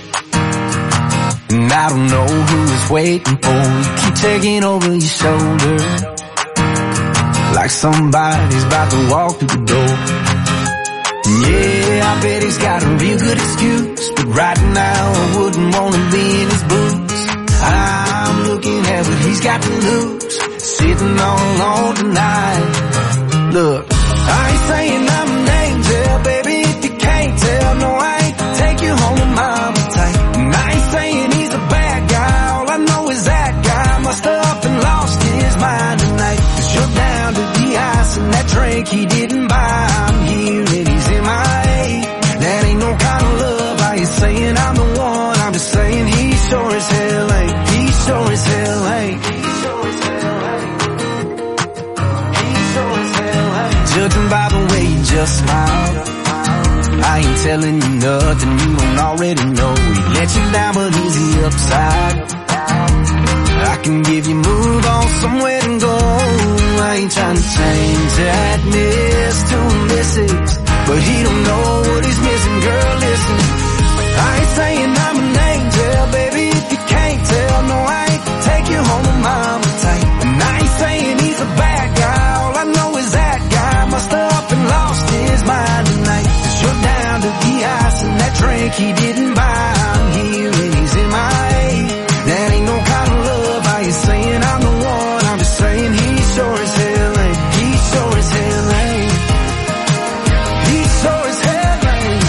and I don't know who is waiting for you. Keep taking over your shoulder, like somebody's about to walk through the door. Yeah, I bet he's got a real good excuse, but right now I wouldn't want to be in his boots. I'm looking at what he's got to lose, sitting all alone tonight. Look, I ain't saying I'm an angel, baby, if you can't tell. No, I ain't to take you home to mama tight. And I ain't saying he's a bad guy, all I know is that guy must have up and lost his mind tonight. Cause you're down to the ice and that drink he didn't buy. I'm here and he's in my A. That ain't no kind of love. I ain't saying I'm the one, I'm just saying he sure as hell ain't. He sure as hell ain't. He sure as hell ain't. He sure as hell ain't. Judging by the way you just smiled, I ain't telling you nothing you don't already know. He let you down, but he's the upside. I can give you move on somewhere to go. I ain't trying to change that miss to a missus, but he don't know what he's missing, girl, listen. I ain't saying I'm an angel, baby, if you can't tell. No, I ain't to take you home to mama tight. And I ain't saying he's a bad guy, all I know is that guy must have up and lost his mind tonight. Cause you're down to the ice and that drink he didn't buy. I'm here and he's in my A. That ain't no kind of love. I ain't saying I'm the one, I'm just saying he sure as hell ain't. He sure as hell ain't. He sure as hell ain't.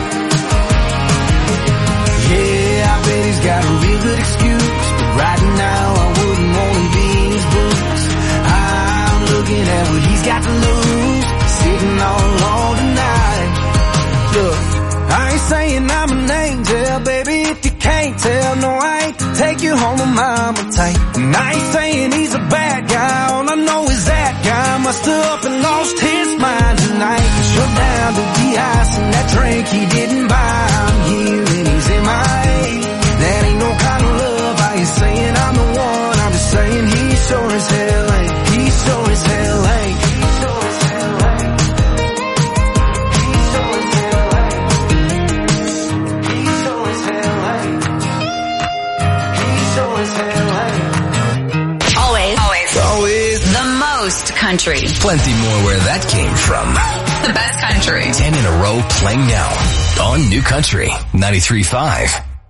Yeah, I bet he's got a real good excuse, but right now I wouldn't want to be in his boots. I'm looking at what he's got to lose, sitting all alone tonight. Look, I ain't saying I'm an angel, baby, if you can't tell. No, I ain't to take you home to mama tight. And I ain't saying he's a bad guy, all I know is that guy must have up and lost his mind tonight. Shut down the de-ice and that drink he didn't buy. I'm here and he's in my A. That ain't no kind of love, I ain't saying I'm the one. I'm just saying he sure as hell ain't. He sure as hell ain't. He sure as hell ain't. He sure as hell ain't. He sure as hell ain't. He sure as hell ain't. Always. Always. Always. The most country. Plenty more where that came from. The best country. Ten in a row playing now on New Country ninety-three point five.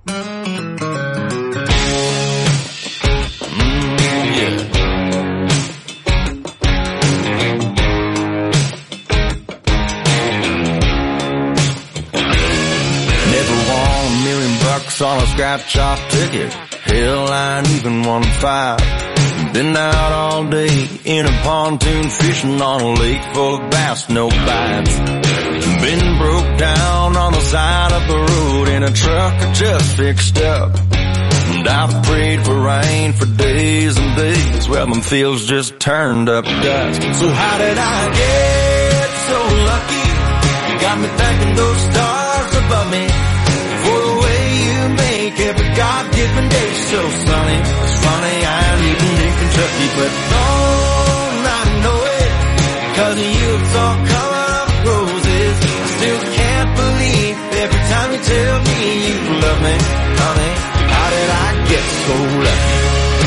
On a scratch off ticket, hell, I ain't even one five. Been out all day in a pontoon fishing on a lake full of bass, no bites. Been broke down on the side of the road in a truck I just fixed up. And I've prayed for rain for days and days. Well, them fields just turned up dust. So how did I get so lucky? You got me thanking those stars above me for the way you make every God-given day so sunny. It's funny, I'm even in Kentucky, but don't I know it? Cause you, it's all coming up roses. I still can't believe every time you tell me you love me, honey. How did I get so lucky?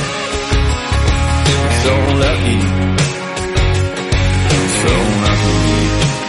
So lucky. So lucky.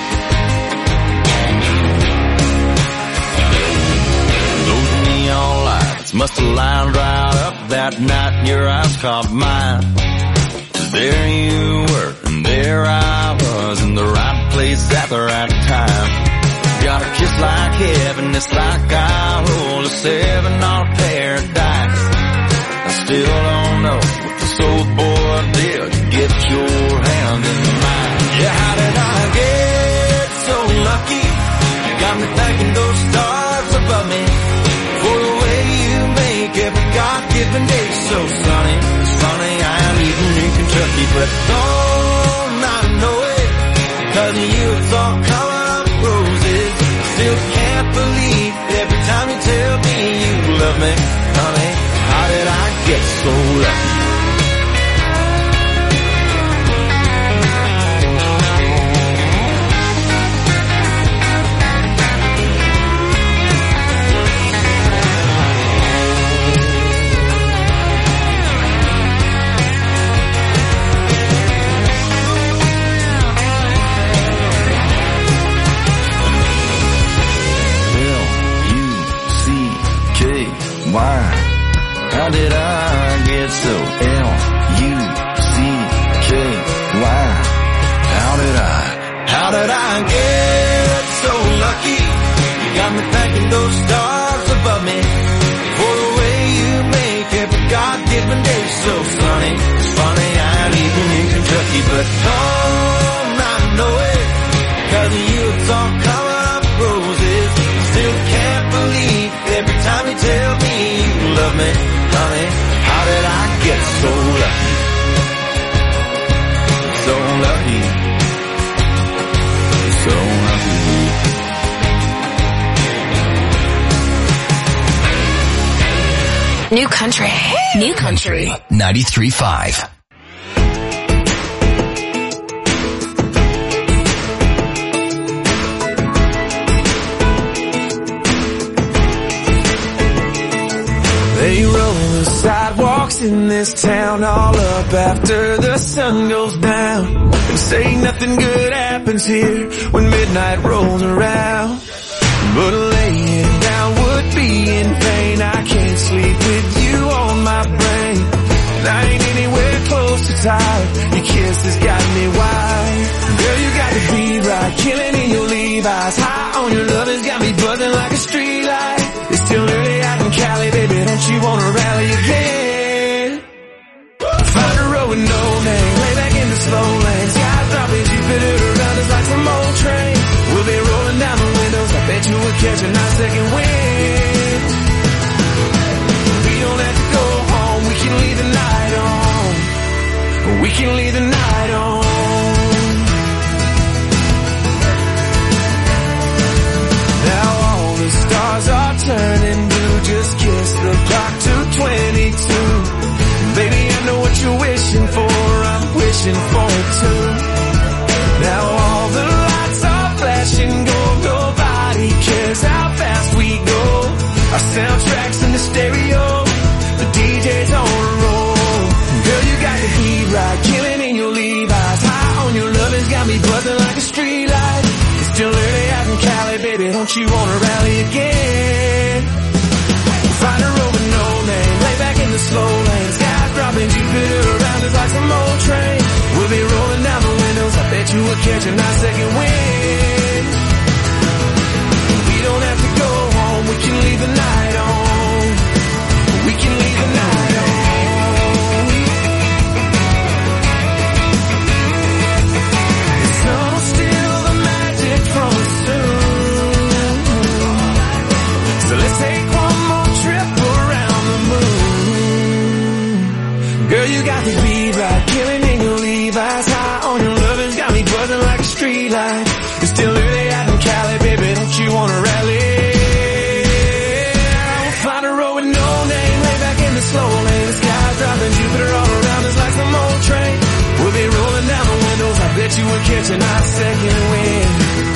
Must have lined right up that night and your eyes caught mine. There you were, and there I was, in the right place at the right time. Got a kiss like heaven, it's like I hold a seven on paradise. I still don't know what this old boy did to get your hand in mine. Yeah, how did I get so lucky? You got me thanking those stars above me for the way you make every God-given day so sunny. It's funny, I'm even in Kentucky, but don't I know it? Cause you, it's all coming up roses. Still can't believe every time you tell me you love me, honey. How did I get so lucky? Why? How did I get so L U C K Y? How did I? How did I get so lucky? You got me thanking those stars above me for the way you make every God-given day so sunny. It's funny, I'm even in Kentucky, but don't I know it? Cause you, it's all coming up roses. Still can't believe every time you tell me you love me, honey. How did I get so lucky? So lucky. So lucky. New Country. New Country ninety-three point five. They roll the sidewalks in this town all up after the sun goes down, and say nothing good happens here when midnight rolls around. But laying down would be in vain. I can't sleep with you on my brain, and I ain't anywhere close to tired. Your kiss has got me wired. Girl, you got to be right, killing in your Levi's. High on your love has got me buzzing like a street light. It's still early out in Cali, baby, don't you wanna rally again? Find a road with no name, lay back in the slow lane. Skies dropping, Jupiter around us like some old catch a nice second wind. We don't have to go home, we can leave the night on. We can leave the night on. Now all the stars are turning blue. Just kiss the clock to twenty-two. Baby, I know what you're wishing for, I'm wishing for it too. Now all the lights are flashing, go, nobody cares how fast we go. Our soundtrack's in the stereo, the D J's on a roll. Girl, you got the heat right, killing in your Levi's. High on your love has got me buzzing like a street light. It's still early out in Cali, baby, don't you wanna rally again? Find a road with no name, lay back in the slow lane. Sky's dropping, Jupiter around us like some old train. We'll be rolling down the windows, I bet you will catch a nice second wind. We don't have to go home, we can leave the night on. We can leave the night on. The sun will steal the magic from us soon. So let's take one more trip around the moon. Girl, you got the beat right, killing in your Levi's. High on your lovers, got me buzzing like a street light. It's still early out in Cali, baby, don't you wanna rally? We'll find a road with no name, lay back in the slow lane. The sky's dropping, Jupiter all around us like some old train. We'll be rolling down the windows, I bet you will catch a nice second wind.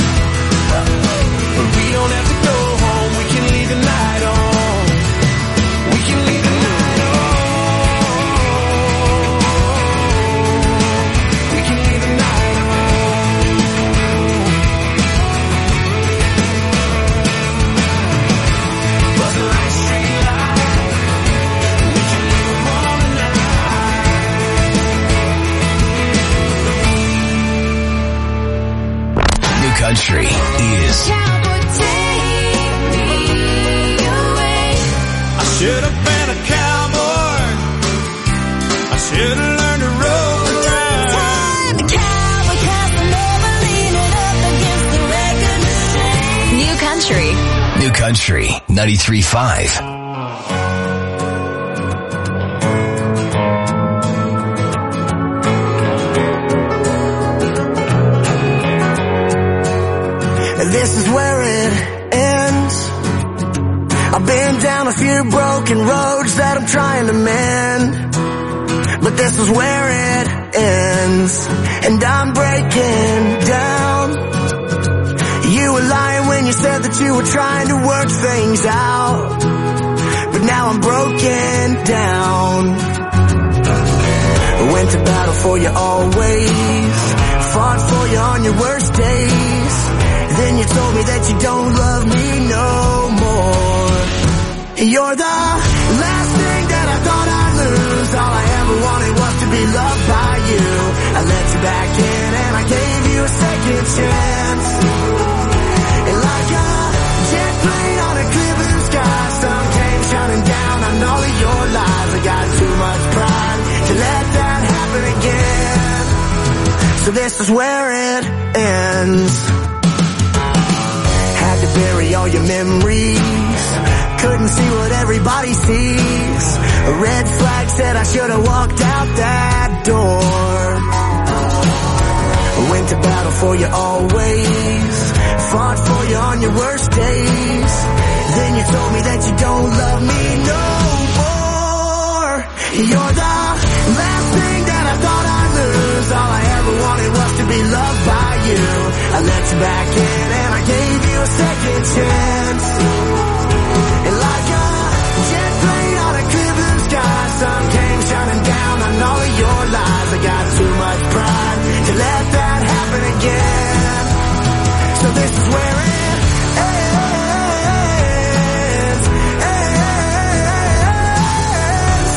But we don't have to go home, we can leave the night on. We can leave the night on. We can leave the night on. Buzzing like a street light. We can leave them all tonight. New Country is I should have been a cowboy. I should have learned to roll around. New Country. New Country ninety-three point five. This is where it ends. I've been down a few broken roads that I'm trying to mend, but this is where it ends, and I'm breaking down. You were lying when you said that you were trying to work things out, but now I'm broken down. Went to battle for you always, fought for you on your worst days. Then you told me that you don't love me no more. You're the last thing that I thought I'd lose. All I ever wanted was to be loved by you. I let you back in and I gave you a second chance. And like a jet plane on a clear blue sky, sun came shining down on all of your lies. I got too much pride to let that happen again. So this is where it ends. Had to bury all your memories, couldn't see what everybody sees. A red flag said I should have walked out that door. Went to battle for you always, fought for you on your worst days. Then you told me that you don't love me no more. You're the last thing that I thought I'd lose. All I ever wanted was to be loved by you. I let you back in and I gave you a second chance. And like a jet plane on a clear blue sky, sun came shining down on all of your lies. I got too much pride to let that happen again. So this is where it ends, ends,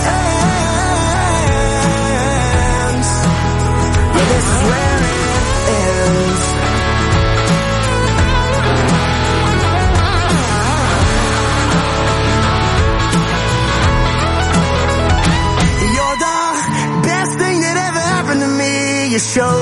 ends. But this is where it ends.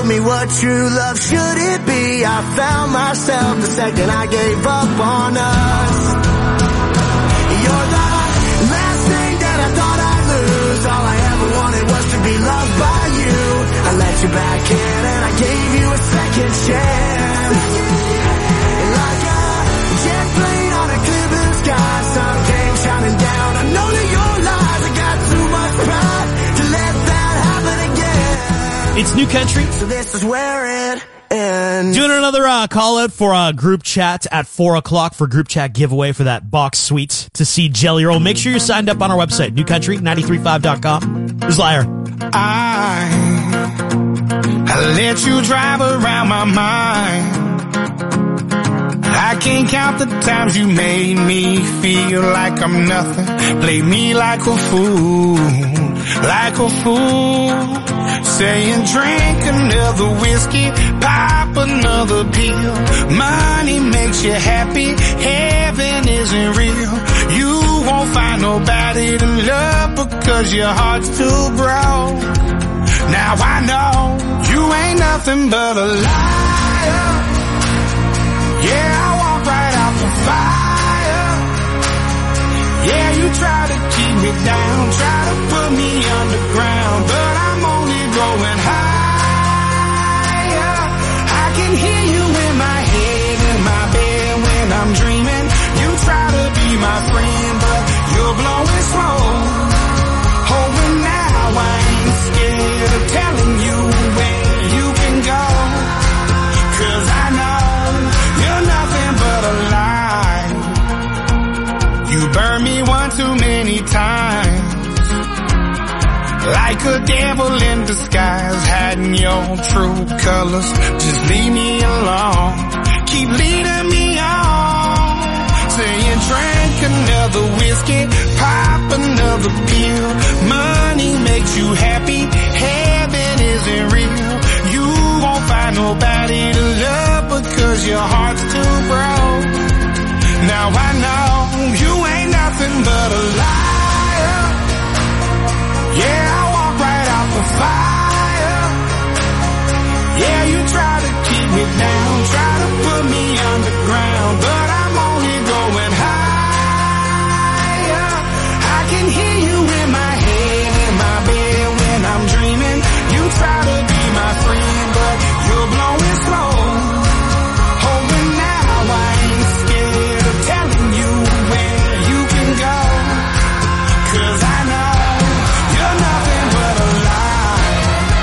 told me what true love should it be. I found myself the second I gave up on us. You're the last thing that I thought I'd lose. All I ever wanted was to be loved by you. I let you back in and I gave you a second chance. Like a jet plane on a clear blue sky, sun came shining down. I know that your lies, I got too much pride to let that happen again. It's New Country. So this is where it ends. Doing another uh, call out for a uh, group chat at four o'clock for group chat giveaway for that box suite to see Jelly Roll. Make sure you're signed up on our website, new country nine three five dot com. Here's Liar. I, I let you drive around my mind. I can't count the times you made me feel like I'm nothing. Play me like a fool, like a fool. Saying drink another whiskey, pop another pill. Money makes you happy, heaven isn't real. You won't find nobody to love because your heart's too broke. Now I know you ain't nothing but a liar. Yeah, I walk right out the fire. Yeah, you try to keep me down, try to put me underground, but I'm only going higher. I can hear you in my head, in my bed when I'm dreaming. You try to be my friend, but you're blowing smoke. Oh, and now I ain't scared of telling you where you can go, 'cause I know you're nothing but a lie. You burned me one too many times, like a devil in disguise, hiding your true colors. Just leave me alone, keep leading me on. Saying drink another whiskey, pop another pill. Money makes you happy, heaven isn't real. You won't find nobody to love because your heart's too broke. Now I know you ain't nothing but a liar. Yeah, I walk right out the fire. Yeah, you try to keep me down, try to put me underground, but I'm only going higher. I can hear you in my head, in my bed when I'm dreaming. You try to be my friend, but you're blowing smoke. Oh, and now I ain't scared of telling you where you can go, 'cause I know you're nothing but a lie.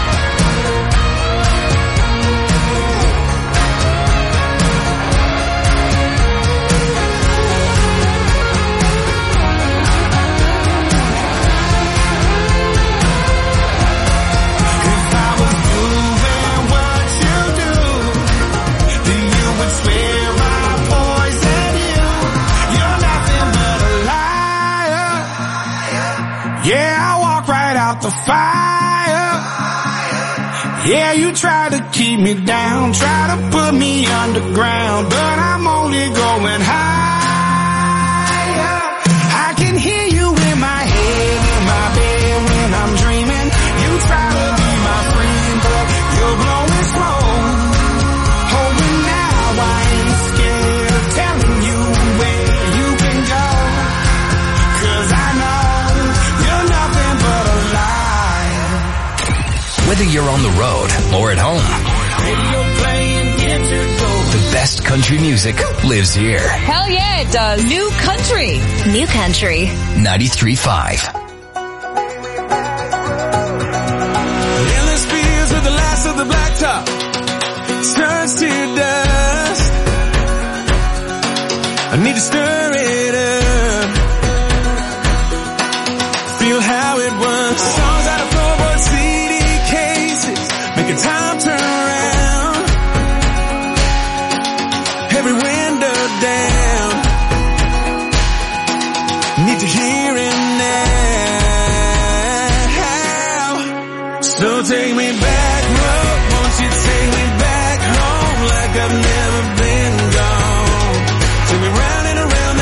If I was doing what you do, then you would swear I poisoned you. You're nothing but a liar. Yeah, I walk right out the fire. Yeah, you try to keep me down, try to put me underground, but I'm only going higher. I can hear you in my head, in my bed when I'm dreaming. You try to be my friend, but you're blowing smoke. Oh, and now I ain't scared of telling you where you can go, 'cause I know you're nothing but a lie. Whether you're on the road or at home, the best country music lives here. Hell yeah, it does. New Country. New Country. ninety-three point five. Endless fields with the last of the blacktop turns to dust. I need to stir it up, feel how it was. Songs out of floorboard C D cases, making time turn around. Every window down, need to hear it now. So take me back, Lord, won't you take me back home, like I've never been gone. Take me round and around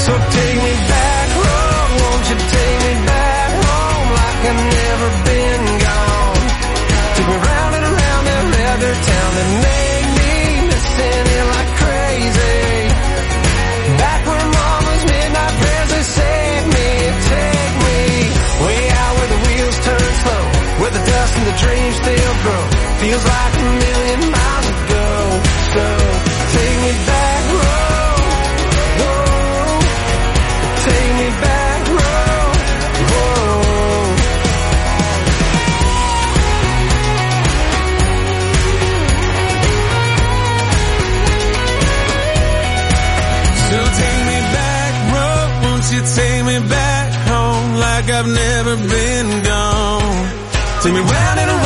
So take me back home, won't you take me back home like I've never been gone. Take me round and around every other town that made me missing it like crazy. Back where mama's midnight prayers, they saved me. Take me way out where the wheels turn slow, where the dust and the dreams still grow. Feels like a million miles ago. So take me back home, whoa. Take me back home, whoa. So take me back, bro, won't you take me back home like I've never been gone. Take me round and around